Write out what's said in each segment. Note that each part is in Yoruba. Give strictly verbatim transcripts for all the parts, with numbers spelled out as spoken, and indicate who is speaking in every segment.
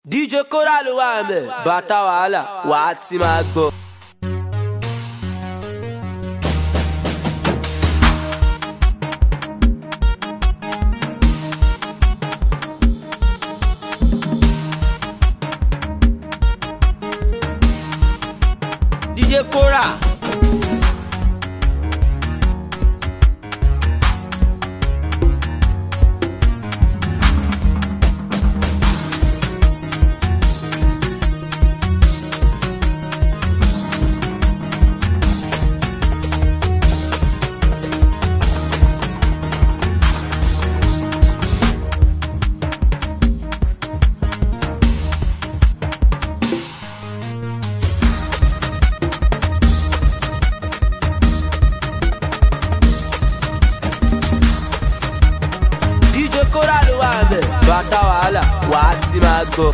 Speaker 1: D J Kora ló wà ńbẹ̀, bàtà wàhálà wà á ti máa gbọ́. D J Kora. Kora ló wà ńbẹ̀, bàtà wàhálà wà á ti máa gbọ́.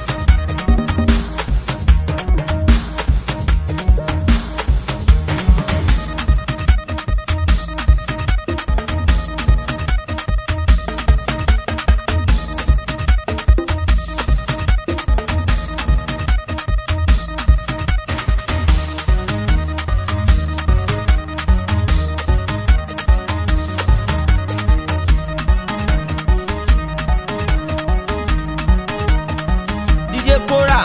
Speaker 1: Kora.